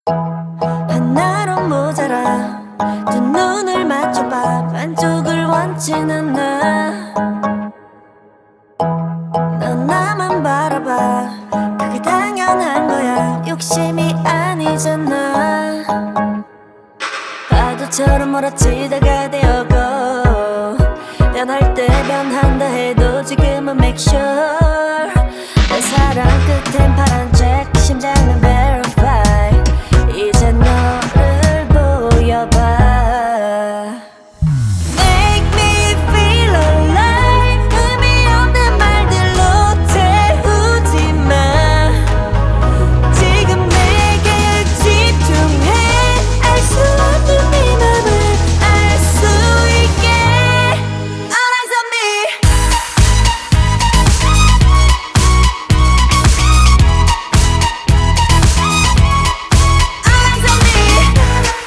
하나로 모자라 두 눈을 맞춰봐 반쪽을 원치는 넌 나만 바라봐 그게 당연한 거야 욕심이 아니잖아 파도처럼 몰아치다가 되어고 변할 때 변한다 해도 지금은 make sure 내 사랑 끝엔 파란 책 심장은 verify 이제 너를 보여봐 Make me feel alive 의미 없는 말들로 태우지 마 지금 내게 집중해 알 수 없는 네 맘을 알 수 있게 All eyes on me All eyes on me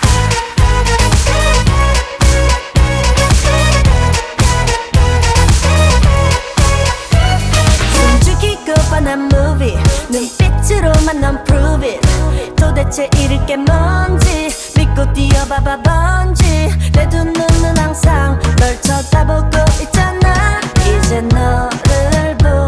숨죽이고 뻔한 movie 눈빛으로만 넌 prove it 도대체 잃을 게 뭔지 믿고 뛰어봐봐 번지 내 두 눈은 항상 널 쳐다보고 있잖아 이제 너를 보여